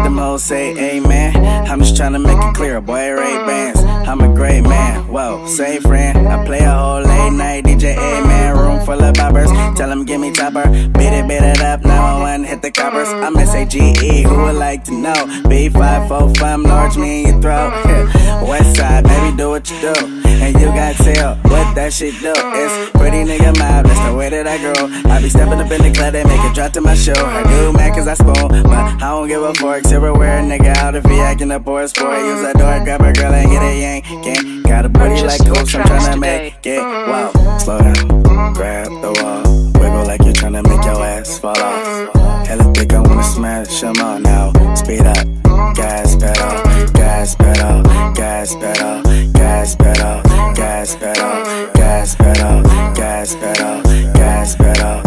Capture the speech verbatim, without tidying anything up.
them hoes say amen. I'm just tryna make it clear, boy, Ray Bans. I'm a great man, whoa, say friend. I play a whole late night D J, amen. Room full of boppers, tell them give me topper. Beat it, beat it up, now I wanna hit the coppers. I'm S A G E, who would like to know? B five four five, large me in your throat. West side, baby, do what you do. And you got tell what that shit do. It's pretty nigga mob, that's the way that I grow. I be stepping up in the club, they make it drop to my show. I do mad cause I spoon, but I don't give a fork. Silverware, nigga, out if he acting up or a sport. Use that door, grab a girl and get a yank. Gang, got a booty like Coach, I'm tryna make it. Wow, slow down, grab the wall, wiggle like you're tryna make your ass fall off. Hella thick, I wanna smash them all now. Speed up, gas pedal, gas pedal, gas pedal, gas pedal, gas pedal, gas pedal, gas pedal, gas pedal.